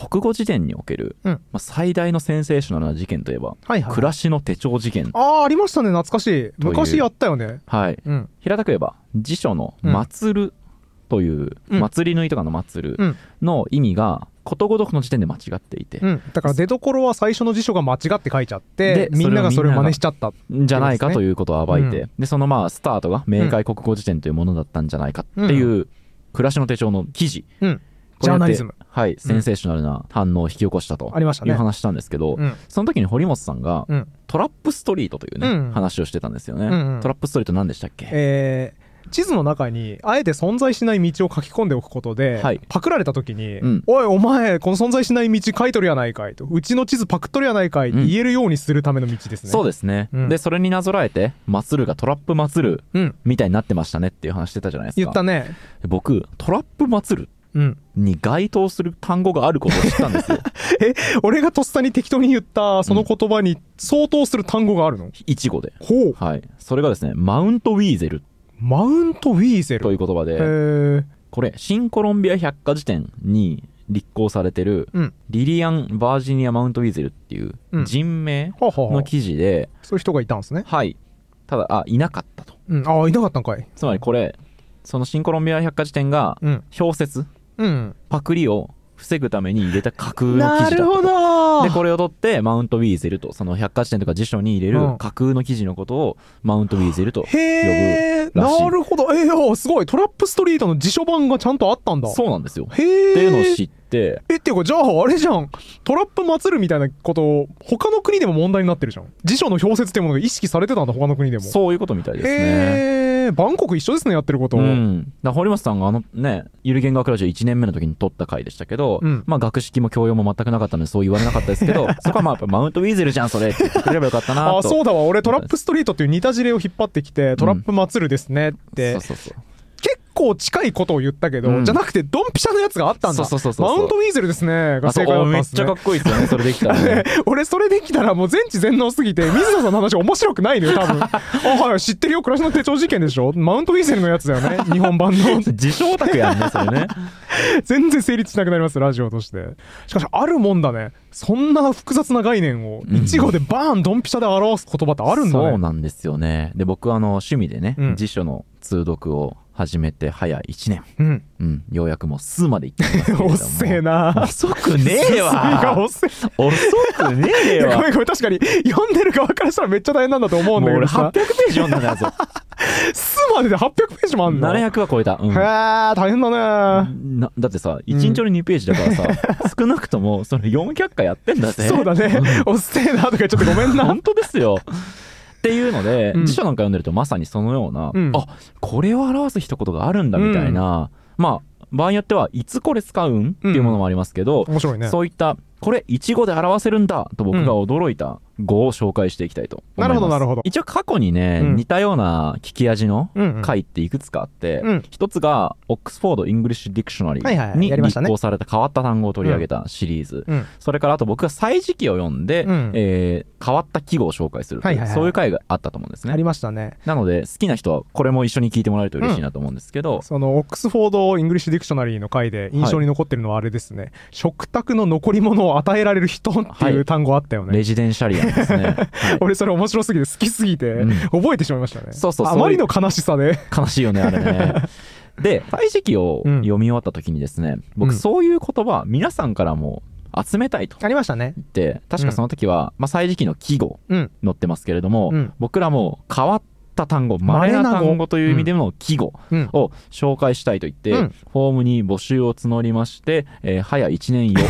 国語辞典における、最大のセンセーショナルな事件といえば、暮らしの手帳事件。 ありましたね、懐かしい。昔やったよね。 はい、平たく言えば辞書の祭るという、祭り縫いとかの祭るの意味がことごとくの時点で間違っていて、 だから出どころは最初の辞書が間違って書いちゃって、みんながそれを真似しちゃったんじゃないかということを暴いて、でそのスタートが明解国語辞典というものだったんじゃないかっていう、暮らしの手帳の記事、 ジャーナリズム、 はい、センセーショナルな反応を引き起こしたという話したんですけど、その時に堀本さんが、トラップストリートというね、話をしてたんですよね。トラップストリート何でしたっけ？ 地図の中にあえて存在しない道を書き込んでおくことで、パクられた時に、おいお前この存在しない道書いとるやないかいと、うちの地図パクっとるやないかいって言えるようにするための道ですね。 そうですね、でそれになぞらえて祭るがトラップ祭るみたいになってましたねっていう話してたじゃないですか。 言ったね。 僕トラップ祭るに該当する単語があることを知ったんですよ。 俺がとっさに適当に言ったその言葉に相当する単語があるの？ イチゴで。はい、それがですね、マウントウィーゼル。 マウントウィーゼルという言葉で、これ新コロンビア百科事典に立候されてる、リリアン・バージニア・マウントウィーゼルっていう人名の記事で、 そういう人がいたんですね。 はい。ただいなかったと。 いなかったんかい。 つまりこれその新コロンビア百科事典が表説、パクリを防ぐために入れた架空の記事だったと。なるほど。でこれを取ってマウントウィーゼルと、その百科事典とか辞書に入れる架空の記事のことをマウントウィーゼルと呼ぶらしい。 なるほど。すごい。トラップストリートの辞書版がちゃんとあったんだ。 そうなんですよ。っていうのを知って、 っていうかじゃああれじゃん、トラップ祭るみたいなこと他の国でも問題になってるじゃん。辞書の表説っていうものが意識されてたんだ、他の国でも。 そういうことみたいですね。 バンコク一緒ですね、やってること。 だ堀本さんがゆる言語学ラジオ1年目の時に撮った回でしたけど、学識も教養も全くなかったのでそう言われなかったですけど、そこはやっぱマウントウィーゼルじゃんそれって言ってくれればよかったなと。 そうだわ、俺トラップストリートっていう似た事例を引っ張ってきて、トラップ祭るですねって、結構近いことを言ったけど、じゃなくてドンピシャのやつがあったんだ。マウントウィーゼルですねが正解だったんですね。 めっちゃかっこいいですよね、それできたらね。 俺それできたらもう全知全能すぎて水野さんの話面白くないのよ多分。はい、知ってるよ、暮らしの手帳事件でしょ、マウントウィーゼルのやつだよね、日本版の。 自称オタクやんねそれね。 全然成立しなくなります、ラジオとして。しかしあるもんだね、そんな複雑な概念を一語でバーンドンピシャで表す言葉ってあるんだね。 そうなんですよね。で僕は趣味でね、辞書の通読を始めて早1年、ようやくもう数まで行ってますけれども。 おっせえな。 遅くねえわ。遅くねえわ。 ごめん確かに読んでる側からしたらめっちゃ大変なんだと思うんだけどさ。 もう俺800ページ読んだんだよ。 数までで800ページもあんの ？700は超えた。 へえ、大変だね。 だってさ、1日に2ページだからさ、少なくともそれ400回やってんだぜ。 そうだね。おっせえなとか言っちゃってごめんな。 本当ですよ。っていうので、辞書なんか読んでるとまさにそのような、これを表す一言があるんだみたいな、場合によってはいつこれ使うんっていうものもありますけど、 面白いね。 そういったこれ一語で表せるんだと僕が驚いた語を紹介していきたいと思います。 なるほどなるほど。 一応過去にね、似たような聞き味の回っていくつかあって、一つがオックスフォード・イングリッシュ・ディクショナリーに立候された変わった単語を取り上げたシリーズ、それからあと僕が歳時記を読んで、変わった記号を紹介するという、そういう回があったと思うんですね。 ありましたね。 なので好きな人はこれも一緒に聞いてもらえると嬉しいなと思うんですけど、 そのオックスフォード・イングリッシュ・ディクショナリーの回で印象に残ってるのはあれですね、食卓の残り物を与えられる人っていう単語あったよね。 レジデンシャリアンですね。 俺それ面白すぎて好きすぎて覚えてしまいましたね。あまりの悲しさで。 悲しいよねあれね。で歳時記を読み終わった時にですね、僕そういう言葉皆さんからも集めたいとありましたね。 で確かその時は歳時記の記号載ってますけれども、僕らも変わった単語、稀な単語という意味での記号を紹介したいと言って、フォームに募集を募りまして、早1年よ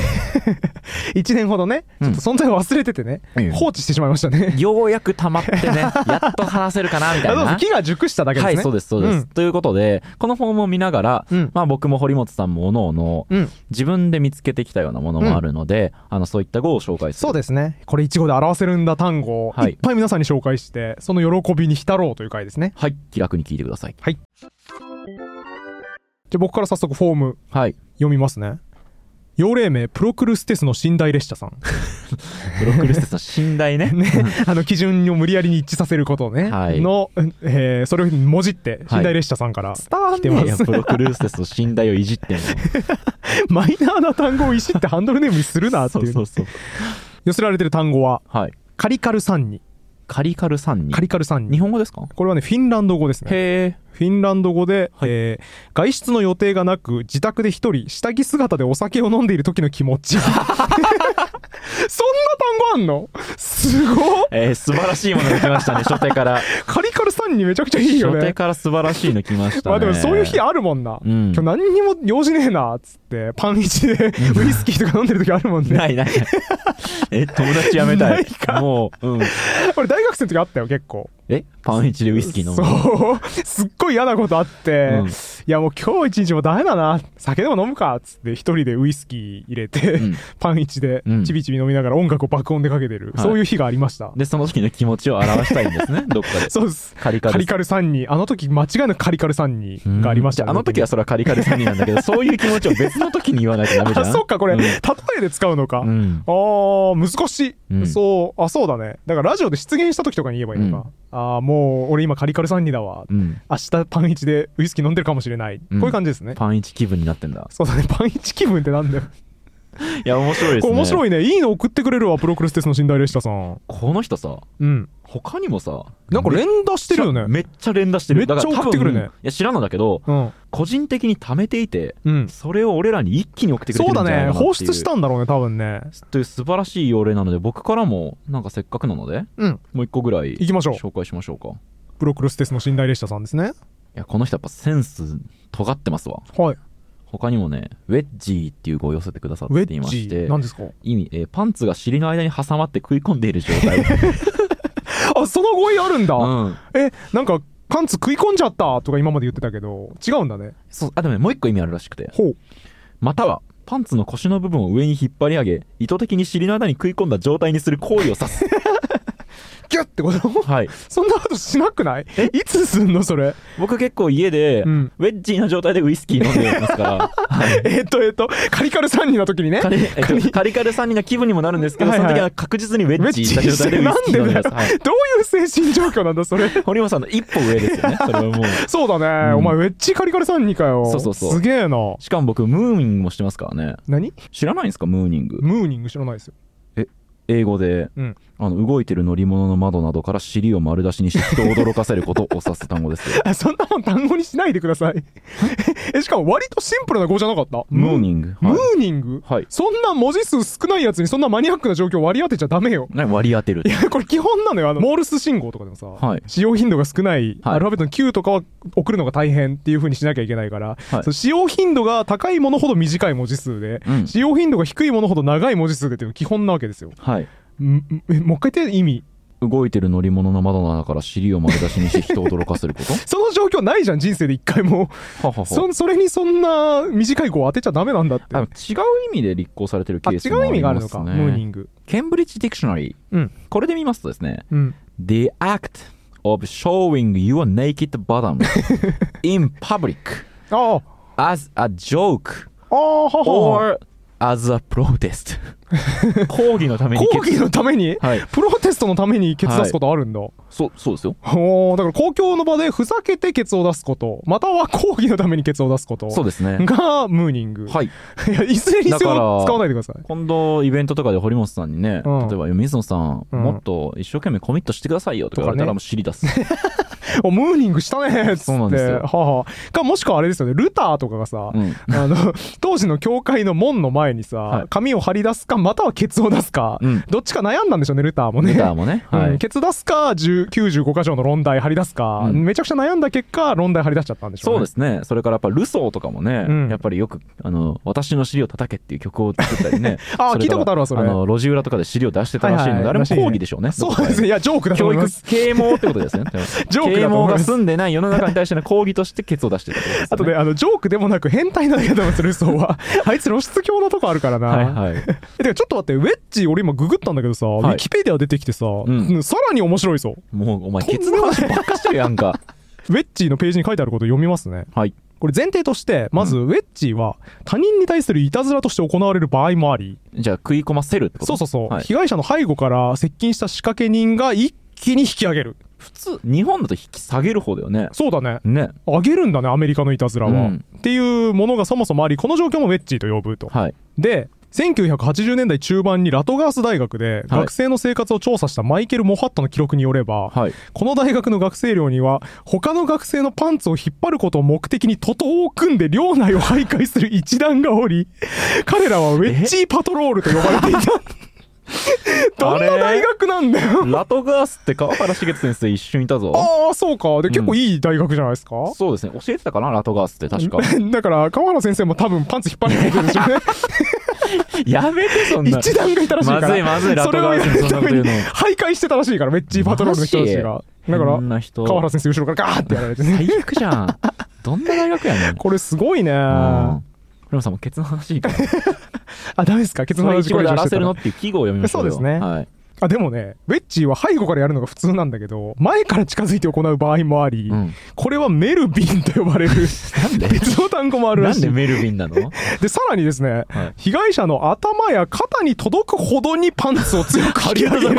1年ほどね、ちょっと存在を忘れててね、放置してしまいましたね。 ようやく溜まってね、やっと話せるかなみたいな。 木が熟しただけですね。 はい、そうですそうです、ということでこのフォームを見ながら、僕も堀本さんもおのおの自分で見つけてきたようなものもあるので、そういった語を紹介する。 そうですね、これ一語で表せるんだ単語をいっぱい皆さんに紹介して、その喜びに浸ろうという回ですね。 はい、気楽に聞いてください。 はい。じゃあ僕から早速フォーム読みますね。 用例名プロクルステスの寝台列車さん。 プロクルステスの寝台ね。 基準を無理やりに一致させることね、の、それをもじって寝台列車さんから来てます。 プロクルステスの寝台をいじってんの。 マイナーな単語をいじってハンドルネームにするなっていう。そう寄せられてる単語は、カリカルサンニ。 カリカルサンニ。 カリカルサンニ。 日本語ですか？ これはね、フィンランド語ですね。 へー。 フィンランド語で、外出の予定がなく自宅で一人下着姿でお酒を飲んでいる時の気持ち。そんな単語あんの？すごい。素晴らしいものが来ましたね、初手から。 カリカルさんにめちゃくちゃいいよね。 初手から素晴らしいの来ましたね。 まあでもそういう日あるもんな。今日何にも用事ねえなっつってパン1でウイスキーとか飲んでる時あるもんね。 ない。友達やめたい。 ないか。 もう、 俺大学生の時あったよ、結構。 パン1でウイスキー飲む。 そうすっごい嫌なことあって、いやもう今日一日もダメだな、酒でも飲むかっつって一人でウイスキー入れて、パン1でちびちび飲みながら音楽を爆音でかけてる、そういう日がありました。 でその時の気持ちを表したいんですね、どっかで。 そうです。カリカルさんに、あの時間違いなくカリカルさんにがありましたね。 あの時はそれはカリカルさんになんだけど、そういう気持ちを別の時に言わないとダメじゃん。 あ、そっか、これ、例えで使うのか。難しい。そうだね。だからラジオで出現した時とかに言えばいいのか。もう俺今カリカルさんにだわ、明日パン1でウイスキー飲んでるかもしれない、こういう感じですね。 パン1気分になってんだ。 そうだね、パン1気分ってなんだよ。 いや面白いですね。 面白いね。いいの送ってくれるわ、プロクルステスの寝台列車さん。 この人さ、他にもさ、 なんか連打してるよね。 めっちゃ連打してる。 めっちゃ送ってくるね。 いや知らんのだけど、個人的に貯めていて、それを俺らに一気に送ってくれてるんじゃないかなっていう。 そうだね、放出したんだろうね、多分ね。 という素晴らしい要例なので、僕からもなんかせっかくなので、もう一個ぐらい行きましょう。 紹介しましょうか。 プロクルステスの寝台列車さんですね。 いやこの人やっぱセンス尖ってますわ。他にもね、ウェッジーっていう語を寄せてくださっていまして、 何ですか？ 意味、パンツが尻の間に挟まって食い込んでいる状態。 あ、その語彙あるんだ。なんかパンツ食い込んじゃったとか今まで言ってたけど違うんだね。 そう、でもね、もう一個意味あるらしくて、またはパンツの腰の部分を上に引っ張り上げ、意図的に尻の間に食い込んだ状態にする行為を指す。 ギュッってこと？そんなことしなくない？いつすんのそれ？ 僕結構家で、ウェッジーな状態でウイスキー飲んでますから。 カリカル3人の時にね。 カリカル3人の気分にもなるんですけど、その時は確実にウェッジーな状態でウイスキー飲んでます。 どういう精神状況なんだそれ？ 堀本さんの一歩上ですよね。それはもう。 そうだね。お前ウェッジーカリカル3人かよ。 そうすげえな。 しかも僕ムーニングもしてますからね。 何？ 知らないんですかムーニング？ ムーニング知らないですよ。 英語で、動いてる乗り物の窓などから尻を丸出しにして人を驚かせることを指す単語ですよ。 そんなもん単語にしないでください。しかも割とシンプルな語じゃなかった？ ムーニング。 ムーニング？そんな文字数少ないやつにそんなマニアックな状況割り当てちゃダメよ。 割り当てる？ いやこれ基本なのよ。モールス信号とかでもさ、使用頻度が少ないアルファベットの Q とかは送るのが大変っていう風にしなきゃいけないから、使用頻度が高いものほど短い文字数で、使用頻度が低いものほど長い文字数でっていうのが基本なわけですよ。もう一回言って意味。 動いてる乗り物の窓の中から尻を丸出しにして人を驚かせること？ その状況ないじゃん人生で一回も。それにそんな短い語を当てちゃダメなんだって。 違う意味で立候されてるケースもありますね。 違う意味があるのか。ムーニング。 ケンブリッジディクショナリー、これで見ますとですね、The act of showing your naked bottom in public as a joke or as a protest 抗議のためにプロテストのためにケツ出すことあるんだ。 そうですよ。 だから公共の場でふざけてケツを出すことまたは抗議のためにケツを出すことがムーニング。いずれにせよ使わないでください。 今度イベントとかで堀本さんにね、例えば水野さんもっと一生懸命コミットしてくださいよとか言われたらもう尻出す。 ムーニングしたねっつって。そうなんですよ。もしくはあれですよね、ルターとかがさ、当時の教会の門の前にさ、紙を貼り出すかまたはケツを出すか、どっちか悩んだんでしょうね、ルターもね。ケツ出すか95箇条の論題貼り出すか、めちゃくちゃ悩んだ結果論題貼り出しちゃったんでしょうね。 そうですね。それからやっぱルソーとかもね、やっぱりよく私の尻を叩けっていう曲を作ったりね。 聞いたことあるわそれ。 路地裏とかで尻を出してたらしいので、あれも抗議でしょうね。 そうですね。いやジョークだと思います。 啓蒙ってことですね。啓蒙が住んでない世の中に対しての抗議としてケツを出してる。 あとね、ジョークでもなく変態なんだけどルソーは。あいつ露出狂のとこあるからな。てかちょっと待って、ウェッジ俺今ググったんだけどさ、ウィキペディア出てきてさ、さらに面白いぞ。 もうお前ケツの話ばっかしてるやんか。 ウェッジのページに書いてあること読みますね。ここれ前提としてまずウェッジは他人に対するいたずらとして行われる場合もあり、 じゃあ食い込ませるってこと？ そう、はい、被害者の背後から接近した仕掛け人が一気に引き上げる。 普通日本だと引き下げる方だよね。 そうだね。上げるんだね、アメリカのいたずらは、っていうものがそもそもあり、この状況もウェッジと呼ぶと、はい、で1980年代中盤にラトガース大学で学生の生活を調査したマイケル・モハットの記録によれば、はい、この大学の学生寮には他の学生のパンツを引っ張ることを目的に徒党を組んで寮内を徘徊する一団がおり、彼らはウェッジーパトロールと呼ばれていた。どんな大学なんだよ。 ラトガースって川原茂先生一瞬いたぞ。 ああ、そうか。で、結構いい大学じゃないですか。 そうですね、教えてたかな、ラトガースって確か。 だから川原先生も多分パンツ引っ張るんでしょうね。 やめて、そんな。 一団がいたらしいから。 まずい、ラトガースにそんなこと言うの。 徘徊してたらしいから、ウェッジパトロールの人たちが。だから川原先生後ろからガーってやられてね。 最悪じゃん。どんな大学やねん。 これすごいね。 フレモさんもケツの話いいから。 あ、ダメですか、ケツの話これで荒らせるのっていう記号を読みましょうよ。 そうですね。はい。あ、でもね、ウェッジは背後からやるのが普通なんだけど、前から近づいて行う場合もあり、これはメルビンと呼ばれる別の単語もあるらしい。 なんでメルビンなの？ で、さらにですね、被害者の頭や肩に届くほどにパンツを強く引き上げる。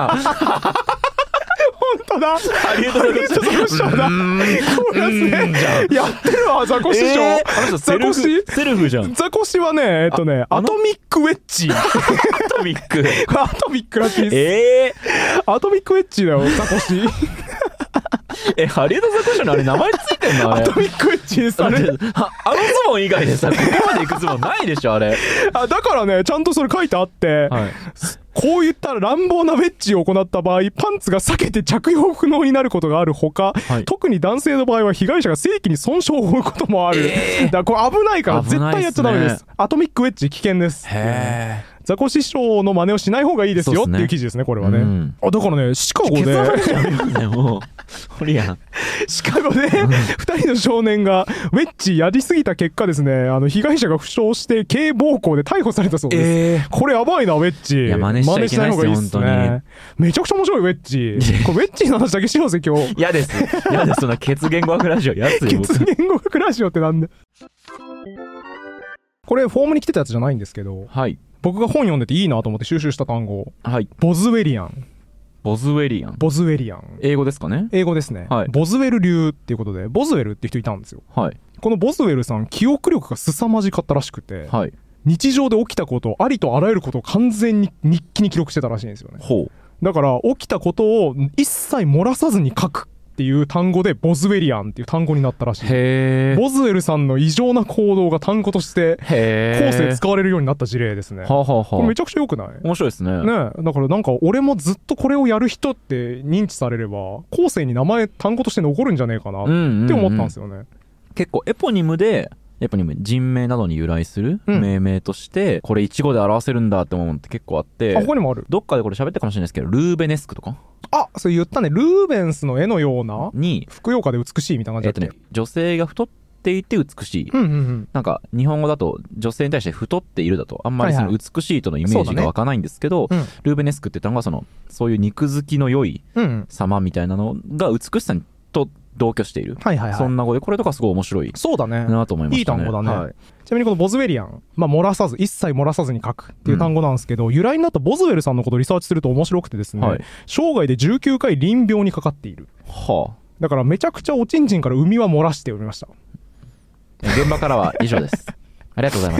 本当だ。ハリウッドザコシショウだ。これですね。やってるわ、ザコシショウ。 ザコシセルフじゃん。 ザコシはね、アトミックウェッジ。 アトミック。 アトミックらしいです。アトミックウェッジだよ、ザコシ。 ハリウッドザコシショウのあれ名前ついてんの？あれ。 アトミックウェッジです。あのズボン以外でさ、ここまで行くズボンないでしょ、あれ。 だからね、ちゃんとそれ書いてあって、こういった乱暴なウェッジを行った場合、パンツが裂けて着用不能になることがあるほか、特に男性の場合は被害者が正規に損傷を負うこともある。だからこれ危ないから絶対やっちゃダメです。アトミックウェッジ危険です。ザコシショウの真似をしない方がいいですよっていう記事ですね、これはね。だからね、シカゴでシカゴで2人の少年がウェッジやりすぎた結果ですね、被害者が負傷して軽暴行で逮捕されたそうです。これやばいな、ウェッジ。 いや、真似しない方がいいですね。 めちゃくちゃ面白い、ウェッジ。これウェッジの話だけしようぜ、今日。 嫌です。そんな血言語学ラジオやつよ。 血言語学ラジオってなんだ。これフォームに来てたやつじゃないんですけど、僕が本読んでていいなと思って収集した単語、ボズウェリアン。 ボズウェリアン。 ボズウェリアン。 英語ですかね？ 英語ですね。ボズウェル流っていうことで、ボズウェルって人いたんですよ。このボズウェルさん、記憶力が凄まじかったらしくて、日常で起きたこと、ありとあらゆることを完全に日記に記録してたらしいんですよね。だから起きたことを一切漏らさずに書くっていう単語でボズウェリアンっていう単語になったらしい。ボズウェルさんの異常な行動が単語として後世使われるようになった事例ですね。これめちゃくちゃ良くない？ 面白いですね。 だからなんか俺もずっとこれをやる人って認知されれば後世に名前単語として残るんじゃねえかなって思ったんですよね。 結構エポニム人名などに由来する命名としてこれ一語で表せるんだって思うのって結構あって、 ここにもある。 どっかでこれ喋ったかもしれないですけど、ルーベネスクとか、 そう言ったね。ルーベンスの絵のようなにふくよかで美しいみたいな感じだった。 女性が太っていて美しい、なんか日本語だと女性に対して太っているだとあんまりその美しいとのイメージが湧かないんですけど、ルーベネスクって言ったのがそういう肉付きの良い様みたいなのが美しさと同居している、そんな語で、これとかすごい面白いなと思いましたね。いい単語だね。ちなみにこのボズウェリアン、一切漏らさずに書くっていう単語なんですけど、由来になったボズウェルさんのことをリサーチすると面白くてですね、生涯で19回淋病にかかっている。だからめちゃくちゃおちんちんから海は漏らしておりました。 現場からは以上です。ありがとうございました。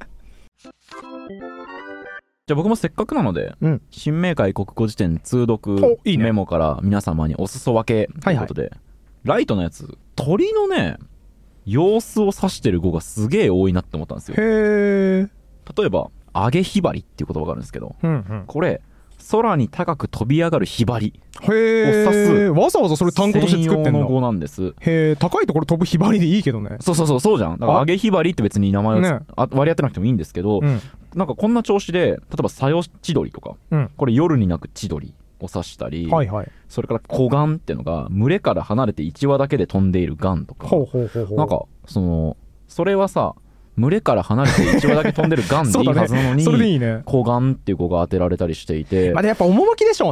じゃあ僕もせっかくなので、新明解国語辞典通読メモから皆様にお裾分けということで、ライトのやつ、鳥のね様子を指してる語がすげえ多いなって思ったんですよ。例えば上げひばりっていう言葉があるんですけど、これ空に高く飛び上がるひばりを指す、 わざわざそれ単語として作ってんの？ 専用の語なんです。 高いところ飛ぶひばりでいいけどね。 そうじゃん。だから上げひばりって別に名前を割り当てなくてもいいんですけど、なんかこんな調子で、例えばさよ千鳥とか、これ夜に鳴く千鳥を指したり、それから小雁っていうのが群れから離れて1羽だけで飛んでいる雁とか、なんかそれはさ、群れから離れて1羽だけ飛んでる雁でいいはずなのに、小雁っていう語が当てられたりしていて、 やっぱ趣でしょうね。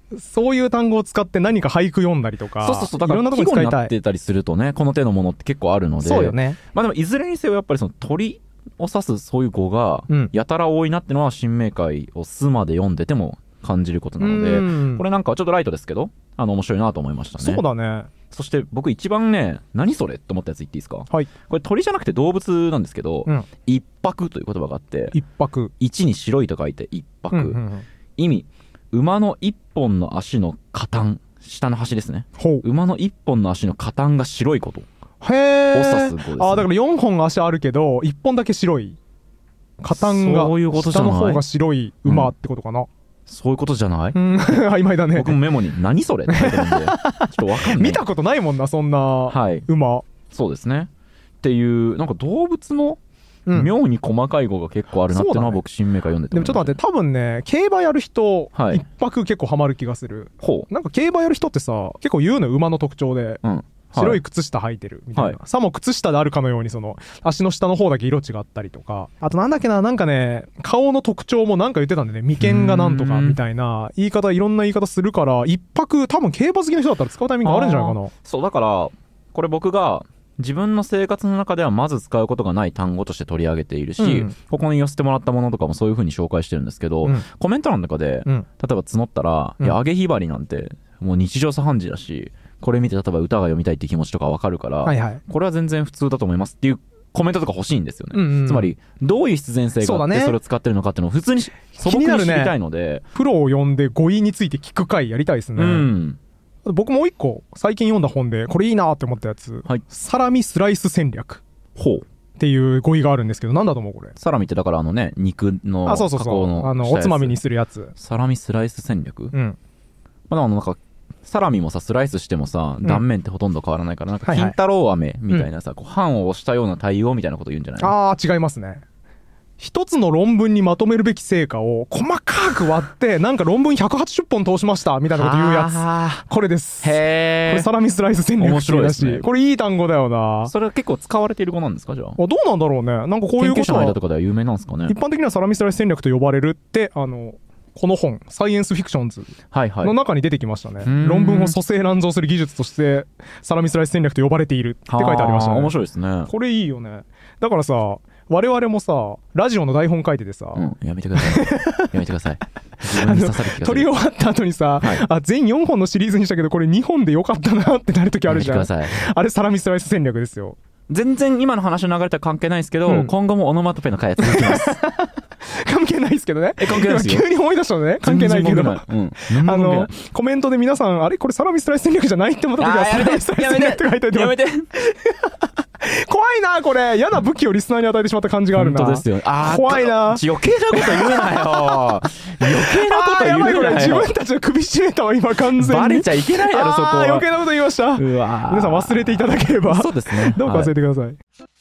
そういう単語を使って何か俳句読んだりとか、 そうだから季語になってたりするとね、この手のものって結構あるので、 そうよね。 まあでもいずれにせよやっぱりその鳥を指すそういう語がやたら多いなってのは新明解をスまで読んでても感じることなので、これなんかちょっとライトですけど面白いなと思いましたね。 そうだね。 そして僕一番ね、何それって思ったやつ言っていいですか？はい。これ鳥じゃなくて動物なんですけど、一泊という言葉があって、 一泊、 一に白いと書いて一泊、意味、馬の一本の足の下端、下の端ですね。馬の一本の足の下端が白いことを指す語ですね。 だから4本足あるけど1本だけ白い、下端が下の方が白い馬ってことかな。 そういうことじゃない？ 曖昧だね。 僕もメモに何それって書いてるんでちょっとわかんない。 見たことないもんな、そんな馬。 そうですね。っていうなんか動物の妙に細かい語が結構あるなっていうのは僕新明解読んでて、 でもちょっと待って、多分ね競馬やる人、一泊結構ハマる気がする。なんか競馬やる人ってさ結構言うの馬の特徴で、白い靴下履いてるみたいな、さも靴下であるかのようにその足の下の方だけ色違ったりとか、あとなんだっけな、なんかね顔の特徴もなんか言ってたんでね、眉間がなんとかみたいな言い方、いろんな言い方するから、一泊多分競馬好きな人だったら使うタイミングあるんじゃないかな。 そうだからこれ僕が自分の生活の中ではまず使うことがない単語として取り上げているし、ここに寄せてもらったものとかもそういう風に紹介してるんですけど、コメント欄とかで、例えば募ったら、いや、揚げひばりなんてもう日常茶飯事だし、これ見て例えば歌が読みたいって気持ちとかわかるから、これは全然普通だと思いますっていうコメントとか欲しいんですよね。つまりどういう必然性があってそれを使ってるのかっていうのを普通に素朴に知りたいので、 プロを呼んで語彙について聞く回やりたいですね。僕もう一個最近読んだ本でこれいいなって思ったやつ、サラミスライス戦略っていう語彙があるんですけど、なんだと思うこれ？ サラミってだから肉の加工のおつまみにするやつ。 サラミスライス戦略。まあなんかサラミもさスライスしてもさ断面ってほとんど変わらないから、なんか金太郎飴みたいなさ、版を押したような対応みたいなこと言うんじゃないの？ 違いますね。一つの論文にまとめるべき成果を細かく割ってなんか論文180本通しましたみたいなこと言うやつ、これです。これサラミスライス戦略っていうらしい。これいい単語だよな。 それは結構使われている語なんですか？じゃあどうなんだろうね。なんかこういうことは研究者の間とかでは有名なんですかね。 一般的にはサラミスライス戦略と呼ばれるってこの本サイエンスフィクションズの中に出てきましたね。論文を蘇生乱造する技術としてサラミスライス戦略と呼ばれているって書いてありましたね。 面白いですね。 これいいよね。だからさ我々もさラジオの台本書いててさ、 やめてくださいやめてください。 撮り終わった後にさ、全4本のシリーズにしたけどこれ2本でよかったなってなる時あるじゃん。あれサラミスライス戦略ですよ。 全然今の話の流れとは関係ないですけど、今後もオノマトペの回は続きます関係ないですけどね。 関係ないですよ。 急に思い出したのね。関係ないけどコメントで皆さんあれこれサラミスライス戦略じゃないって思った時はサラミスライス戦略って書いておいてやめて怖いなこれ。嫌な武器をリスナーに与えてしまった感じがあるな。 本当ですよ。 怖いな。 余計なこと言うなよ余計なこと言うなよ。 自分たちの首絞めたわ今完全に。 バレちゃいけないやろそこは。 余計なこと言いました。皆さん忘れていただければ。 そうですね。 どうか忘れてください。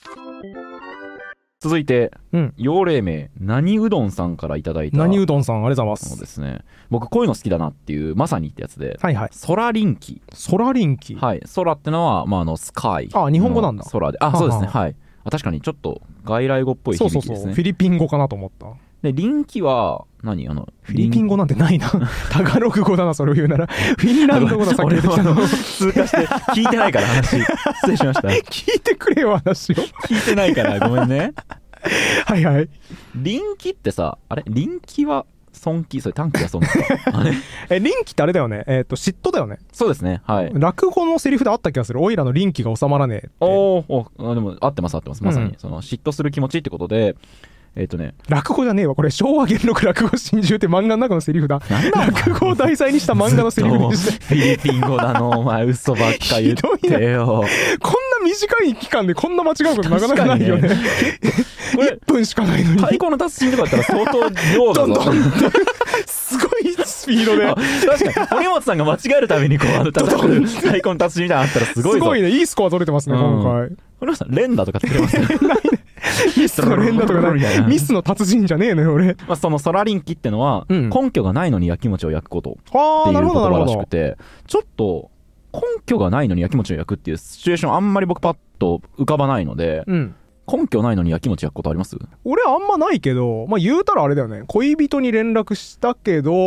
続いて、幼霊名何うどんさんからいただいた。 何うどんさんありがとうございます。 そうですね。僕こういうの好きだなっていうまさにってやつで、空臨機。 空臨機。 はい。空ってのはスカイ。 日本語なんだ。 空で。そうですね。はい。確かにちょっと外来語っぽい響きですね。 フィリピン語かなと思った。 で臨機はフィリピン語なんてないなタガログ語だなそれを言うなら。フィンランド語ださっき出てきたの通過して聞いてないから話失礼しました。 聞いてくれよ話を。 聞いてないからごめんねはいはい。 臨機ってさ、あれ臨機は尊気、それ短期が尊気臨機ってあれだよね。嫉妬だよね。 そうですね。はい。 落語のセリフであった気がする。おいらの臨機が収まらねえって。でも合ってますまさに、その嫉妬する気持ちってことで。 落語じゃねえわこれ。昭和元録落語心中って漫画の中のセリフだ。落語を題材にした漫画のセリフにして。 フィリピン語だのお前嘘ばっか言ってよ。 こんな短い期間でこんな間違うことなかなかないよね。1分しかないのに。 太鼓の達人とかだったら相当量だぞすごいスピードで。 確かに堀本さんが間違えるためにこう叩く太鼓の達人みたいなのあったらすごいぞ。 すごいね。いいスコア取れてますね今回。 堀本さん連打とかつけてますね。 ミスの連打とかない。ミスの達人じゃねえのよ俺。 その空臨機ってのは根拠がないのに焼き餅を焼くことっていう言葉らしくて、ちょっと根拠がないのに焼き餅を焼くっていうシチュエーションあんまり僕パッと浮かばないので、根拠ないのに焼き餅焼くことあります？ 俺あんまないけど、言うたらあれだよね。恋人に連絡したけど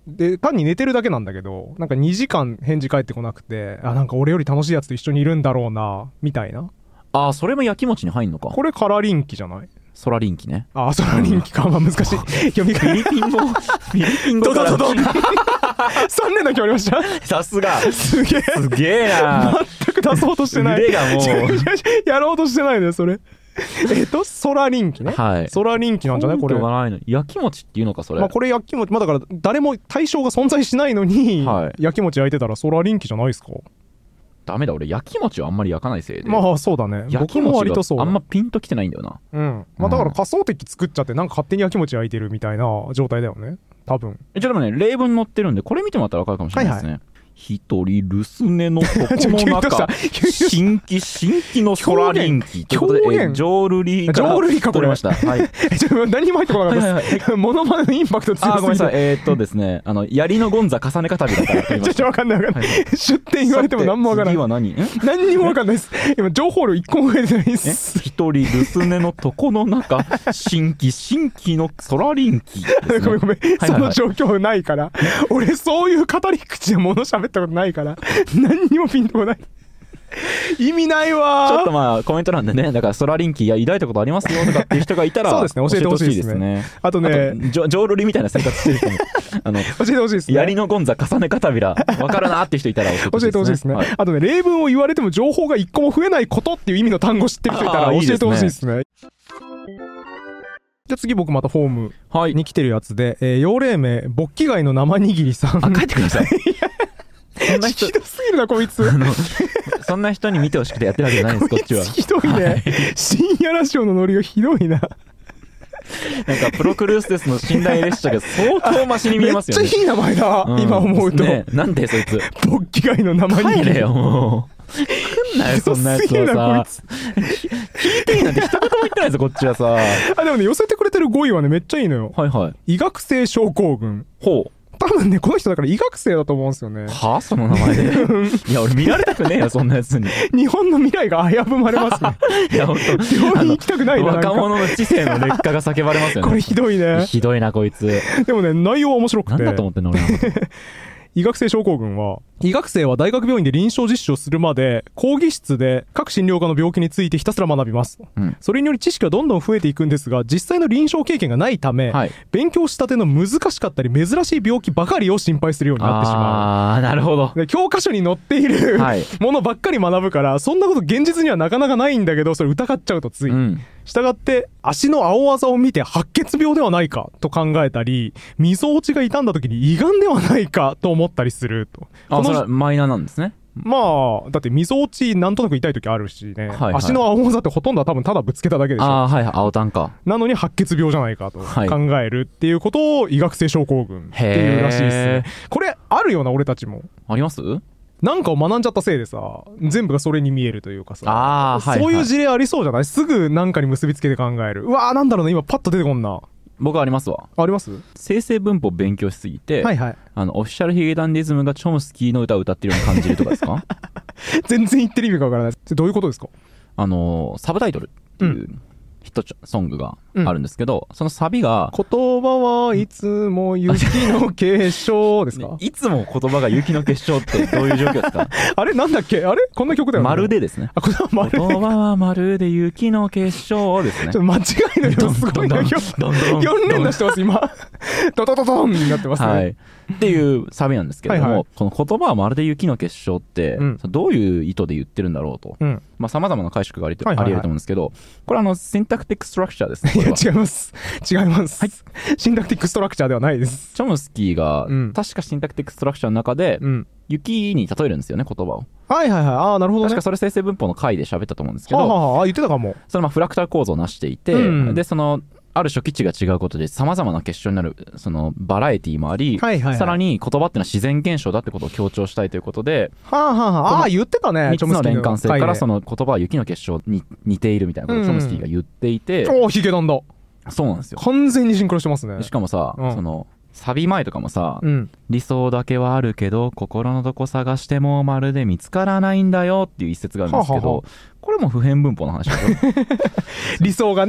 で単に寝てるだけなんだけど、なんか2時間返事返ってこなくて、なんか俺より楽しいやつと一緒にいるんだろうなみたいな。 それもやきもちに入んのか。 これカラリンキじゃない？ ソラリンキね。 ソラリンキか。難しい読み方。 フィリピン語から 3連打決まりました。 さすが。 すげえな。 全く出そうとしてない。 腕がもうやろうとしてないねそれ。ソラリンキね。 はい。 ソラリンキなんじゃないこれ。 やきもちっていうのかそれ。 これやきもち、だから誰も対象が存在しないのに、やきもち焼いてたらソラリンキじゃないですか。 ダメだ、俺焼きもちをあんまり焼かないせいで。 そうだね。 焼きもちがあんまピンときてないんだよな。 だから仮想敵作っちゃってなんか勝手に焼きもち焼いてるみたいな状態だよね多分。 でもね、例文載ってるんでこれ見てもらったら分かるかもしれないですね。一人留守寝の床の中新規のソラリンキということで、ジョールリーから取れました。 何にも入ってこなかったです。モノマネのインパクト強すぎて。 ごめんなさい。ですね、槍のゴンザ重ね方びだから取りました。 分かんない。出典言われても何も分からない。 次は何？ 何にも分かんないです。今情報量1個も増えてないです。 一人留守寝の床の中新規のソラリンキ。 ごめん。その状況ないから。俺そういう語り口で物喋ったことないから何にもピンとこない。意味ないわ。 ちょっとコメント欄でね、だからソラリンキ抱いたことありますよとかっていう人がいたらそうですね、教えてほしいですね。あとね、 ジョールリみたいな生活してる人も教えてほしいですね。 槍のゴンザ重ね方びら分かるなっていう人いたら教えてほしいですね。 あとね、例文を言われても情報が1個も増えないことっていう意味の単語知ってる人いたら教えてほしいですね。じゃあ次僕またフォームに来てるやつで、幼霊名ボッキ貝の生握りさん。 書いてください。 そんな人ひどすぎるなこいつ。 そんな人に見てほしくてやってるわけじゃないですこっちは。 ひどいね。深夜ラジオのノリがひどいな。 なんかプロクルーステスの寝台列車が相当マシに見えますよね。 めっちゃいい名前だ、今思うと。 なんでそいつボッキ貝の生握り。 帰れよもう。来んなよそんなやつはさ。聞いていいなんて一言も言ってないぞこっちはさ。 でもね、寄せてくれてる5位はねめっちゃいいのよ。医学生症候群。多分ねこの人だから医学生だと思うんですよね。 その名前で。いや俺見られたくねえよそんなやつに。 日本の未来が危ぶまれますね。いや本当病院行きたくないな。 若者の知性の劣化が叫ばれますよね。 これひどいね。 ひどいなこいつ。 でもね内容は面白くて。 なんだと思ってんの俺のこと。 医学生症候群は、医学生は大学病院で臨床実習をするまで講義室で各診療科の病気についてひたすら学びます、それにより知識はどんどん増えていくんですが、実際の臨床経験がないため、勉強したての難しかったり珍しい病気ばかりを心配するようになってしまう。 なるほど。 で教科書に載っている、ものばっかり学ぶから、そんなこと現実にはなかなかないんだけど、それ疑っちゃうとつい、したがって足の青あざを見て白血病ではないかと考えたり、みぞおちが傷んだ時に胃がんではないかと思ったりすると。 それはマイナーなんですね。 だってみぞおちなんとなく痛い時あるしね、足の青あざってほとんどは多分ただぶつけただけでしょ。 青タンか。 なのに白血病じゃないかと考えるっていうことを医学生症候群っていうらしいですね。これあるような俺たちも。 あります？ なんかを学んじゃったせいでさ、全部がそれに見えるというかさ、そういう事例ありそうじゃない？すぐなんかに結びつけて考える。うわーなんだろうな、今パッと出てこんな。 僕ありますわ。 あります？ 生成文法勉強しすぎて、オフィシャルヒゲダンディズムがチョムスキーの歌を歌ってるような感じるとかですか？ 全然言ってる意味がわからない。どういうことですか？ サブタイトルっていう、ヒットソングがあるんですけど、そのサビが言葉はいつも雪の結晶ですか？ いつも言葉が雪の結晶ってどういう状況ですか？ あれなんだっけ？あれこんな曲だよね。 まるでですね。言葉はまるで雪の結晶ですね。 ちょっと間違いのよ。すごいな。4連打してます今。ドドドドンになってますね。 っていうサビなんですけれども、この言葉はまるで雪の結晶って、どういう意図で言ってるんだろうと、さまざまな解釈があり得ると思うんですけど、これシンタクティックストラクチャーですね。 いや違います。違います。シンタクティックストラクチャーではないです。 チョムスキーが、確かシンタクティックストラクチャーの中で、雪に例えるんですよね、言葉を。 なるほどね。 確かそれ生成文法の回で喋ったと思うんですけど、 言ってたかも。 そのフラクタル構造を成していて、でそのある初期値が違うことでさまざまな結晶になるそのバラエティもあり、さらに言葉っていうのは自然現象だってことを強調したいということで、 言ってたね。 3つの連関性からその言葉は雪の結晶に似ているみたいなことをチョムスキーが言っていて、 ヒゲダンだ。 そうなんですよ。 完全にシンクロしてますね。 しかもさ、そのサビ前とかもさ、理想だけはあるけど心のどこ探してもまるで見つからないんだよっていう一節があるんですけど、これも普遍文法の話だよ。 理想がね、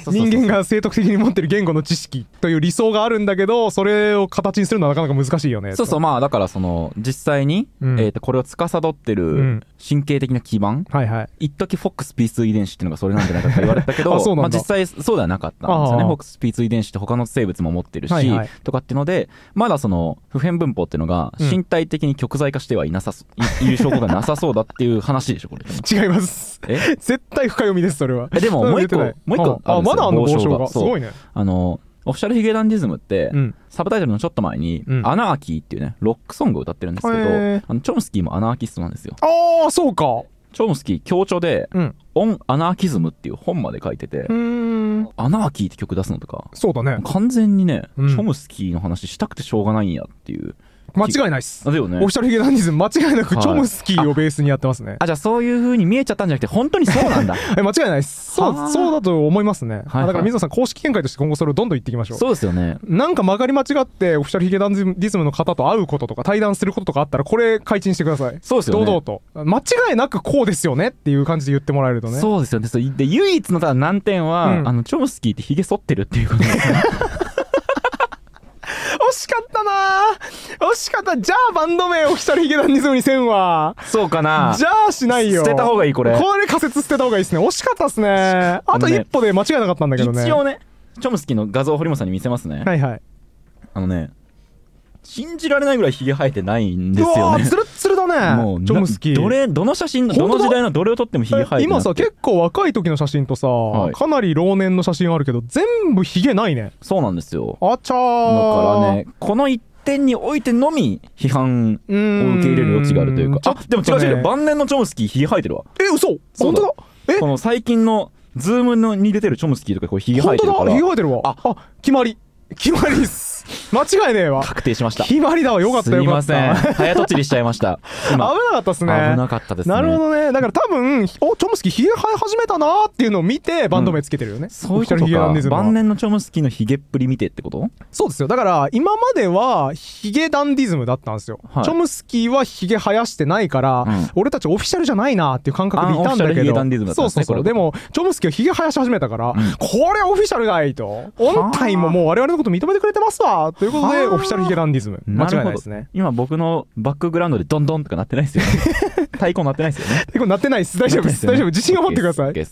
人間が生徳的に持ってる言語の知識という理想があるんだけど、それを形にするのはなかなか難しいよね。 そうそう、まあだからその実際に、これを司ってる神経的な基盤、一時フォックス P2 遺伝子っていうのがそれなんじゃないかって言われたけどまあ実際そうではなかったんですよね。フォックス P2 遺伝子って他の生物も持ってるし、とかっていうので、まだその不変分法っていうのが身体的に極材化してはいなさいう証拠がなさそうだっていう話でしょこれ。 違います。絶対深読みです、それは。 でももう一個まだあんの、傍聴がすごいね。 オフィシャルヒゲダンディズムって、サブタイトルのちょっと前に、アナーキーっていうねロックソングを歌ってるんですけど、チョムスキーもアナーキストなんですよ。 ああ、そうか。 チョムスキー強調で、オン・アナーキズムっていう本まで書いてて、アナーキーって曲出すのとか、 そうだね、 完全にね、チョムスキーの話したくてしょうがないんやっていう。 間違いないっす。 だよね。 オフィシャルヒゲダンディズム間違いなくチョムスキーをベースにやってますね。 じゃあそういう風に見えちゃったんじゃなくて本当にそうなんだ。 間違いないっす。そうだと思いますね。だから水野さん公式見解として今後それをどんどん言っていきましょう。 そうですよね。 なんか曲がり間違ってオフィシャルヒゲダンディズムの方と会うこととか対談することとかあったらこれ開陳してください。 そうですよね。 堂々と間違いなくこうですよねっていう感じで言ってもらえるとね。 そうですよね。で唯一のただ難点は、チョムスキーってヒゲ剃ってるっていうことですね。 惜しかったな、惜しかった。じゃあバンド名オフィシャルヒゲダンディズムにせんわ。 そうかな。 じゃあしないよ。 捨てた方がいい。これ仮説捨てた方がいいですね。惜しかったっすね。あと一歩で間違いなかったんだけどね。 一応ね、チョムスキーの画像を堀本さんに見せますね。 はいはい。 信じられないぐらいヒゲ生えてないんですよね。 ツルッツルだね。もうチョムスキーどの写真、どの時代のどれを撮ってもヒゲ生えてない。 今さ結構若い時の写真とさ、かなり老年の写真あるけど全部ヒゲないね。 そうなんですよ。 あちゃー。 だからね、この一点においてのみ批判を受け入れる余地があるというか。でも違う、晩年のチョムスキーヒゲ生えてるわ。 嘘。本当だ。 この最近のズームに出てるチョムスキーとかこれヒゲ生えてるから。 ヒゲ生えてるわ。決まりっす。間違いねえわ。 確定しました。 決まりだわ。よかったよかった。 すいません。早とちりしちゃいました。 危なかったっすね。 危なかったですね。 なるほどね。だから多分チョムスキーヒゲ生え始めたなーっていうのを見てバンド名つけてるよね。 そういうことか。晩年のチョムスキーのヒゲっぷり見てってこと？ そうですよ。だから今まではヒゲダンディズムだったんですよ。チョムスキーはヒゲ生やしてないから俺たちオフィシャルじゃないなっていう感覚でいたんだけど。そうでもチョムスキーはヒゲ生やし始めたからこれオフィシャルがいいと。音体ももう我々のこと認めてくれてますわということでオフィシャルヒゲダンディズム。間違いないですね。 今僕のバックグラウンドでドンドンとかなってないですよね。太鼓なってないですよね。 太鼓なってないです。大丈夫です。大丈夫。自信を持ってください。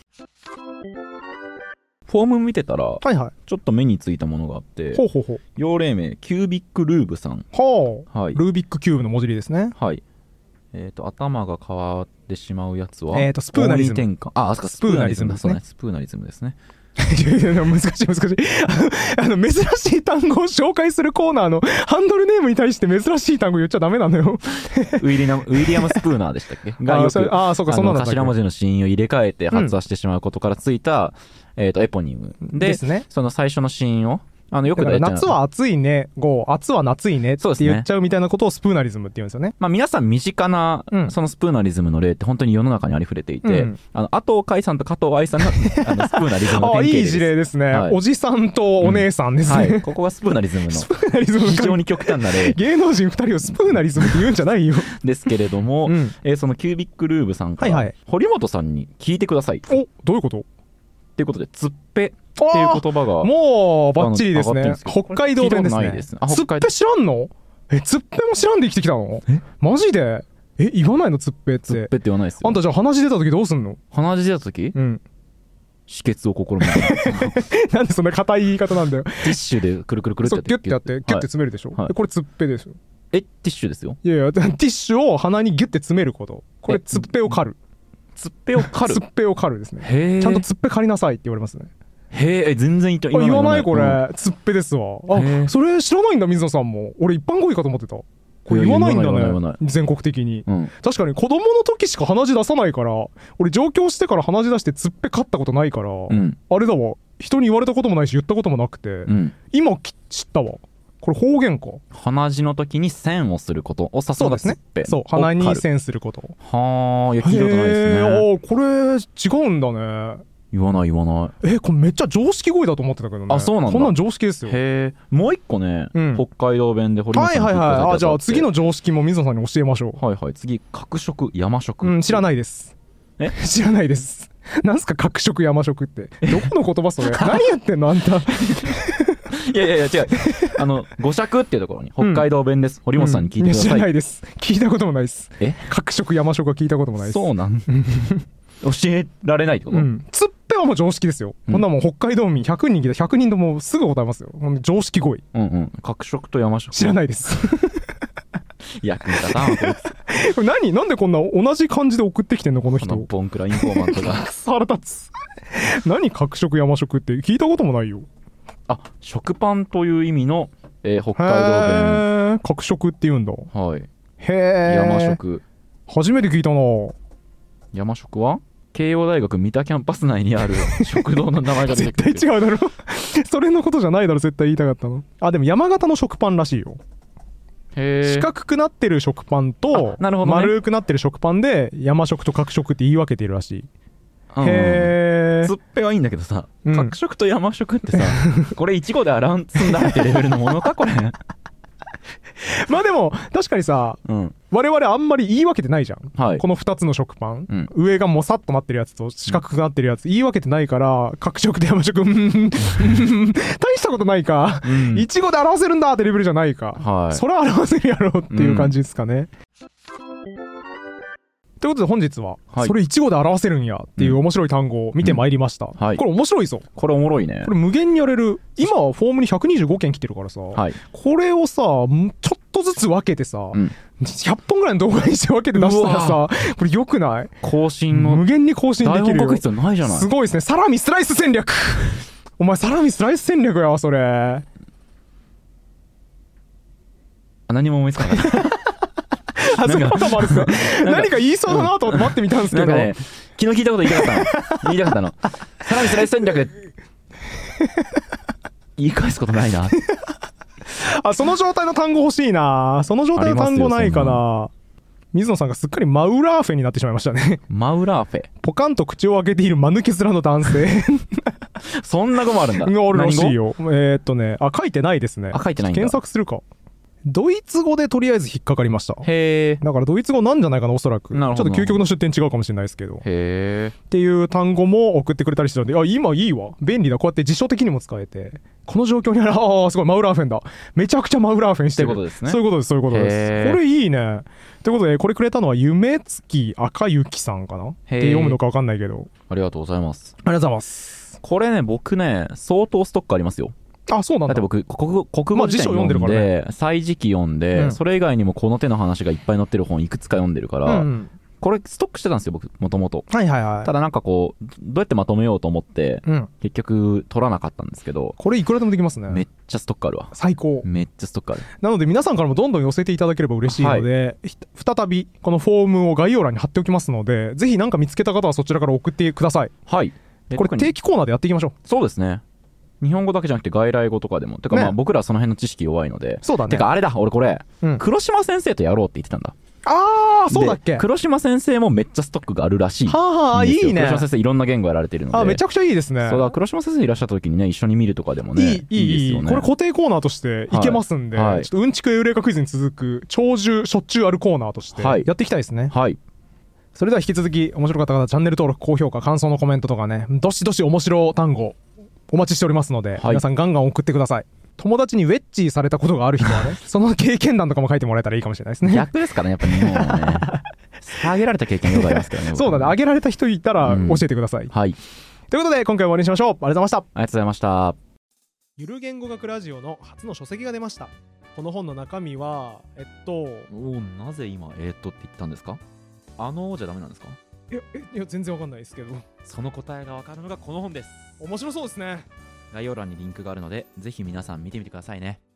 フォーム見てたら、ちょっと目についたものがあって、用例名キュービックルーブさん。 ルービックキューブの文字ですね。 はい。頭が変わってしまうやつはスプーナリズム。 スプーナリズムですね。スプーナリズムですね。 難しい珍しい単語を紹介するコーナーのハンドルネームに対して珍しい単語言っちゃダメなのよ。 ウィリアム・スプーナーでしたっけがよく頭文字の子音を入れ替えて発話してしまうことからついた、エポニムで、その最初の子音をよく夏は暑いね、暑は夏いねって言っちゃうみたいなことをスプーナリズムって言うんですよね。 皆さん身近なそのスプーナリズムの例って本当に世の中にありふれていて、阿藤海さんと加藤愛さんがスプーナリズムの典型です。 いい事例ですね。おじさんとお姉さんですね。 ここがスプーナリズムの非常に極端な例。 芸能人2人をスプーナリズムって言うんじゃないよ。 ですけれども、そのキュービックルーブさんから堀本さんに聞いてください。 どういうことっていうことでつっぺっていう言葉がもうバッチリですね。北海道弁ですね。つっぺ知らんの？つっぺも知らんで生きてきたの？マジで？言わないのつっぺって。 つっぺって言わないですよ。 あんたじゃあ鼻血出た時どうすんの？ 鼻血出た時？止血を試みる。 なんでそんな硬い言い方なんだよ。 ティッシュでくるくるくるってギュッてやってギュッて詰めるでしょ。これつっぺですよ。 ティッシュですよ。 いやティッシュを鼻にギュッて詰めること。これつっぺを狩る。 つっぺを狩る。 つっぺを狩るですね。ちゃんとつっぺ狩りなさいって言われますね。 全然言わないこれ。つっぺですわ。それ知らないんだ水野さんも。俺一般語彙かと思ってた。これ言わないんだね。全国的に。確かに子供の時しか鼻血出さないから、俺上京してから鼻血出してつっぺ狩ったことないから、あれだわ。人に言われたこともないし言ったこともなくて、今知ったわ。これ方言か。 鼻血の時に線をすることを指すのがつっぺ。 そう、鼻に線すること。 はあ、いや聞いたことないですね。 これ違うんだね。 言わない。 これめっちゃ常識語彙だと思ってたけどね。 そうなんだ。 こんなん常識ですよ。 もう一個ね、北海道弁で堀本さんに聞いてください。 じゃあ次の常識も水野さんに教えましょう。次角食山食。 知らないです。知らないです。 なんすか角食山食って。どこの言葉それ。何やってんのあんた。いや違う。五尺っていうところに北海道弁です。堀本さんに聞いてください。 知らないです。聞いたこともないです。角食山食は聞いたこともないです。 そうなん。教えられないってこと？ つっぺはもう常識ですよ。こんなもん北海道民100人来た100人ともすぐ答えますよ。常識語彙。 角食と山食。 知らないです。 役に立たん。 なんでこんな同じ感じで送ってきてんのこの人。 ボンクラインフォーマントが。 腹立つ。何角食山食って聞いたこともないよ。 食パンという意味の、北海道弁。 角食って言うんだ。 はい。 へえ。 山食。 初めて聞いたな。 山食は慶応大学三田キャンパス内にある食堂の名前が出てくる。 絶対違うだろ。それのことじゃないだろ、絶対言いたかったの。でも山形の食パンらしいよ。四角くなってる食パンと、丸くなってる食パンで山食と角食って言い分けているらしい。へえ。 つっぺはいいんだけどさ、角食と山食ってさ、これいちごで洗うん積んだってレベルのものかこれ。 まあでも確かにさ、我々あんまり言い分けてないじゃん、この2つの食パン、上がもさっとなってるやつと四角くなってるやつ、言い分けてないから角食と山食大したことないか、いちごで表せるんだってレベルじゃないか、それは表せるやろっていう感じですかね。ということで本日は、それいちごで表せるんやっていう面白い単語を見てまいりました。これ面白いぞ。 これおもろいね。 これ無限にやれる。今はフォームに125件来てるからさ、これをさちょっとずつ分けてさ、100本ぐらいの動画にして分けて出したらさ、これよくない？ 更新の無限に更新できるよ。 台本書く必要ないじゃない。 すごいですね。サラミスライス戦略。お前サラミスライス戦略やわそれ。 何も思いつかない。 そういうこともあるんですか。何か言いそうだなと思って待ってみたんですけど、 昨日聞いたこと言いたかったの。サラミスライス戦略言い返すことないな。 その状態の単語欲しいな。その状態の単語ないかな。水野さんがすっかりマウラーフェになってしまいましたね。 マウラーフェ。 ポカンと口を開けている間抜け面の男性。 そんな語もあるんだ。 あるらしいよ。書いてないですね。 書いてないんだ。 検索するか。ドイツ語でとりあえず引っかかりました。 へー。 だからドイツ語なんじゃないかな、おそらく。ちょっと究極の出典違うかもしれないですけど。 へー。 っていう単語も送ってくれたりしてるので、今いいわ。便利だ。こうやって辞書的にも使えて。この状況にすごい、マウラーフェンだ。めちゃくちゃマウラーフェンしてる。 ってことですね。 そういうことです、そういうことです。これいいね。ということで、これくれたのは夢月赤雪さんかなって読むのか分かんないけど。 ありがとうございます。 ありがとうございます。 これね、僕ね、相当ストックありますよ。 そうなんだ。 だって僕国語辞典読んで、歳時記読んで、それ以外にもこの手の話がいっぱい載ってる本いくつか読んでるから、これストックしてたんですよ僕もともと。ただなんかこうどうやってまとめようと思って、結局取らなかったんですけど、 これいくらでもできますね。 めっちゃストックあるわ。 最高。 めっちゃストックある。 なので皆さんからもどんどん寄せていただければ嬉しいので、再びこのフォームを概要欄に貼っておきますので、ぜひ何か見つけた方はそちらから送ってください。これ定期コーナーでやっていきましょう。 そうですね。日本語だけじゃなくて外来語とかでも。てかまあ僕らその辺の知識弱いので。 そうだね。 てかあれだ、俺これ、黒島先生とやろうって言ってたんだ。 そうだっけ。 黒島先生もめっちゃストックがあるらしい。いいね。黒島先生いろんな言語やられてるので。 めちゃくちゃいいですね。 そうだ、黒島先生いらっしゃった時にね、一緒に見るとかでもね。いいですよね。 これ固定コーナーとしていけますんで、ちょっとうんちくエウレカクイズに続く長寿しょっちゅうあるコーナーとしてやっていきたいですね。それでは引き続き面白かった方、チャンネル登録、高評価、感想のコメントとかね、どしどし面白単語お待ちしておりますので、皆さんガンガン送ってください。友達にウェッチされたことがある人はね、その経験談とかも書いてもらえたらいいかもしれないですね。 逆ですからね、やっぱ日本はね。あげられた経験よくありますからね。 そうだね、あげられた人いたら教えてください。ということで今回は終わりにしましょう。ありがとうございました。 ありがとうございました。 ゆる言語学ラジオの初の書籍が出ました。この本の中身はなぜ今って言ったんですか？じゃダメなんですか？ いや全然わかんないですけど、 その答えがわかるのがこの本です。 面白そうですね。 概要欄にリンクがあるのでぜひ皆さん見てみてくださいね。